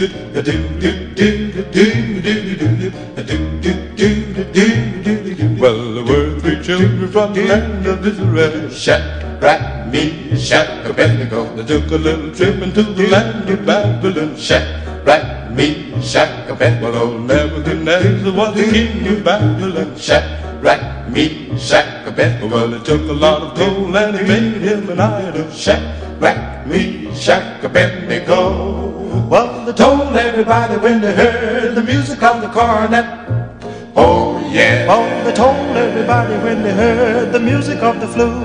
Well, there were three children from the land of Israel, Shadrach, Meshach, and Abednego. They took a little trip into the land of Babylon, Shadrach, Meshach, and Abednego. Well, Nebuchadnezzar was the king of Babylon, Shadrach, Meshach, and Abednego. Well, he took a lot of gold and he made him an idol, Shadrach, Meshach, and Abednego. Well, they told everybody when they heard the music of the cornet. Oh yeah. Oh, they told everybody when they heard the music of the flute.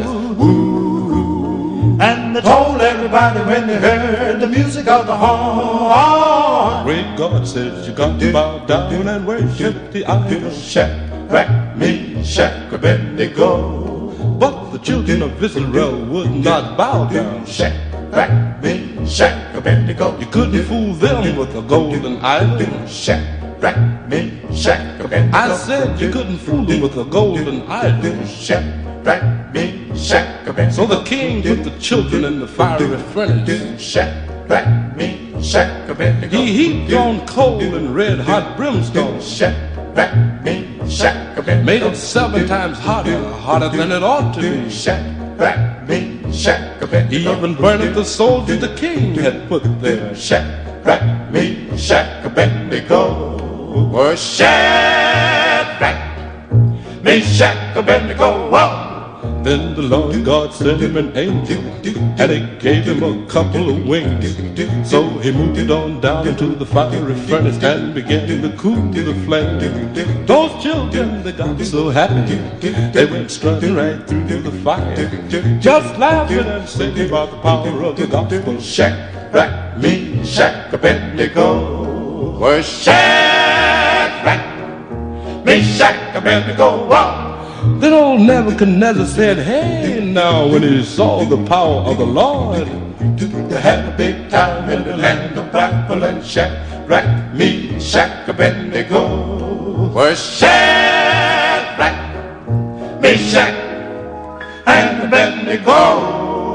Ooh. And they told everybody when they heard the music of the horn. Great God says you got to bow down and worship the idol, Shadrach, Meshach, and Abednego. But the children of Israel would not bow down, Shadrach, Meshach, and Abednego. You couldn't fool them with a golden idol, Shadrach, Meshach, and Abednego. I said you couldn't fool them with a golden idol, Shadrach, Meshach, and Abednego. So the king put the children in the fiery furnace, Shadrach, Meshach, and Abednego. He heaped on coal and red hot brimstone, Shadrach, Meshach, and Abednego. Made it 7 times hotter than it ought to be, Shadrach, Meshach, and Abednego. He even burned the soldiers the king had put there, Shadrach, Meshach, and Abednego. Was Shadrach, Meshach, and Abednego. Whoa. Then the Lord God sent him an angel, and he gave him a couple of wings. So he moved on down into the fiery furnace and began to cool the flame. Those children, they got so happy, they went strutting right through the fire, just laughing and singing about the power of the gospel. Shadrach, Meshach, and Abednego. Was Shadrach, Meshach, and Abednego. Whoa. Then old Nebuchadnezzar said, hey, now when he saw the power of the Lord, they had a big time in the land of Babylon, Shadrach, Meshach, and Abednego. Was Shadrach, Meshach, and Abednego.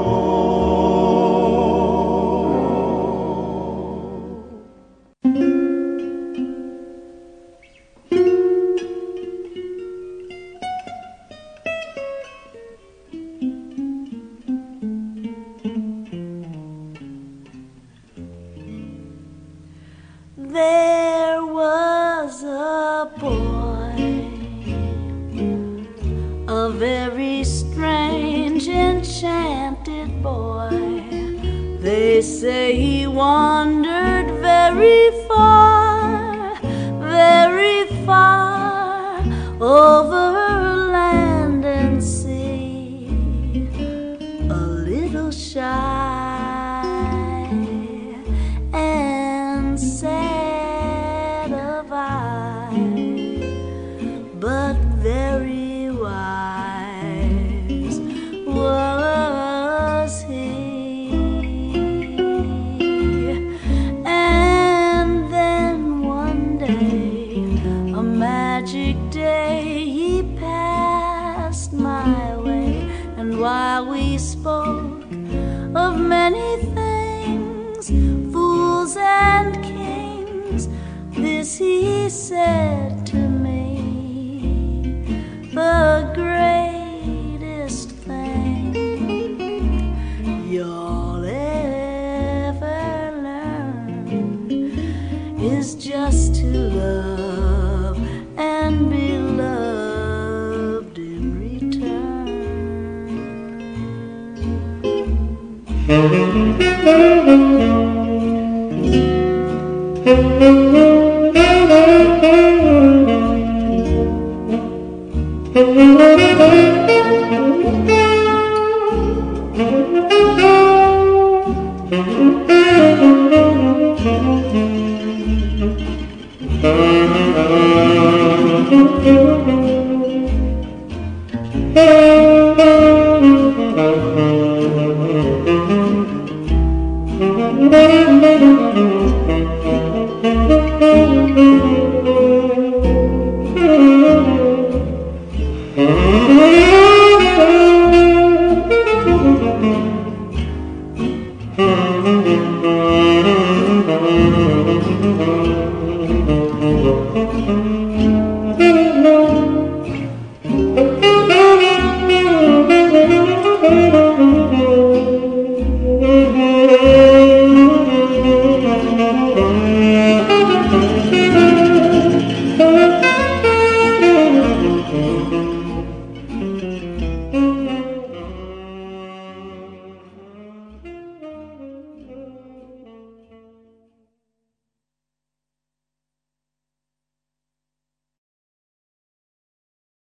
There was a boy, a very strange, enchanted boy. They say he wandered very far over land and sea, a little shy and sad of eye, but very wise was he. And then one day, a magic day, he passed my way, and while we spoke of many things, fools and kings, this he said to me: the greatest thing you'll ever learn is just to love and be loved in return. Shack,